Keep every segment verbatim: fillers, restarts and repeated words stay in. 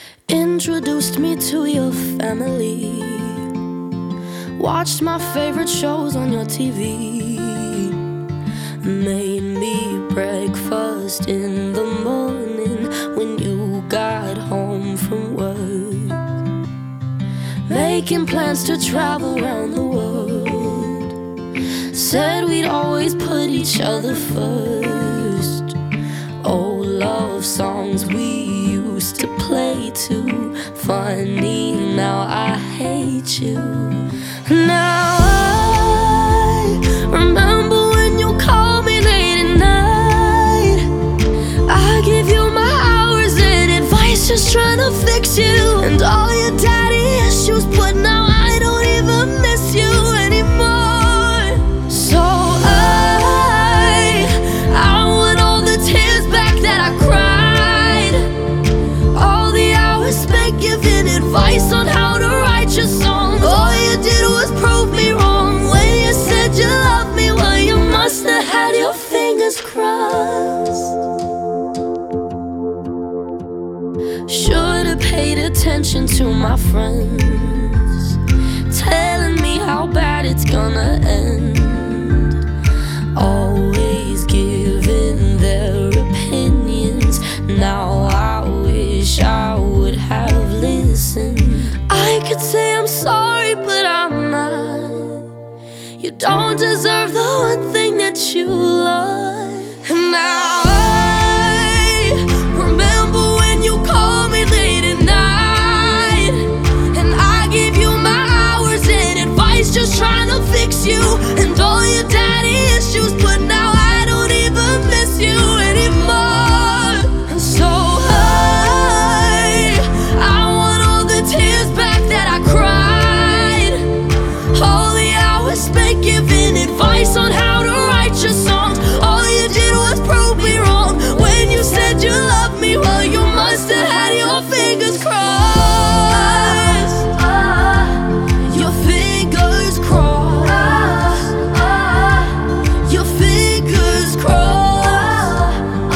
Introduced me to your family, watched my favorite shows on your T V, made me breakfast in the morning when you got home from work, making plans to travel around the world. Said we'd always put each other first. Old love songs we used to play too. Funny, now I hate you. Now I remember when you called me late at night. I give you my hours and advice, just trying to fix you and all your daddy issues, but now I don't even miss you anymore. So I, I want all the tears back that I cried, all the hours spent giving advice on how to write your songs. All you did was prove me wrong when you said you loved me. Well, you must have had your fingers crossed. Should've paid attention to my friends, telling me how bad it's gonna end. Always giving their opinions. Now I wish I would have listened. I could say I'm sorry, but I'm not. You don't deserve the one thing that you love. And now I remember when you called me late at night, and I gave you my hours and advice, just trying to fix you and all your daddy issues, but now I don't even miss you anymore. And so I, I want all the tears back that I cried, all the hours spent giving advice on how to write your songs. All you did was prove me wrong when you said you loved me. Well, you must have had your fingers crossed. Your fingers crossed. Your fingers crossed.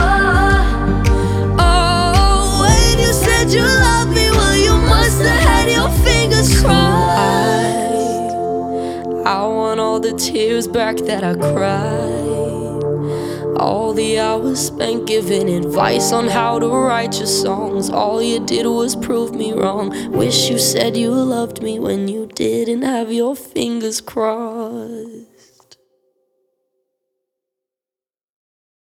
Oh, when you said you loved me, well, you must have had your fingers crossed. I want all the tears back that I cried, all the hours spent giving advice on how to write your songs. All you did was prove me wrong. Wish you said you loved me when you didn't have your fingers crossed.